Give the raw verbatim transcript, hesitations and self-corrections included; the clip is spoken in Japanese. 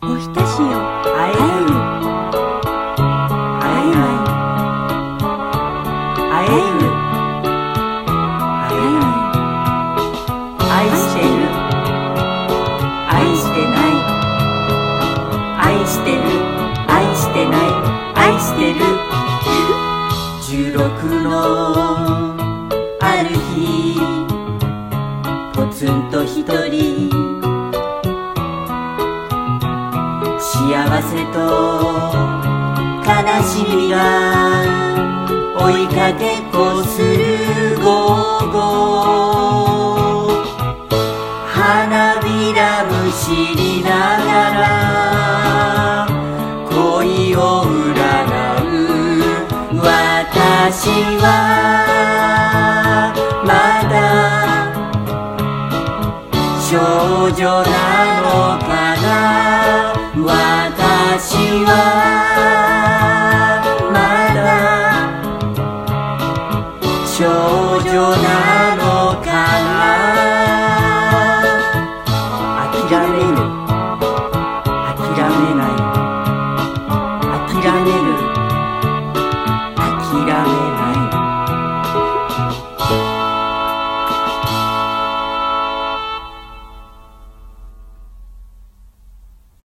おひたしよ会える会えない会える会えない愛してる愛してない愛してる愛してない愛してる十六のある日ポツンと一人幸せと悲しみが追いかけっこする午後花びらむしりながら恋を占う私はまだ少女なのかな私はまだ少女なの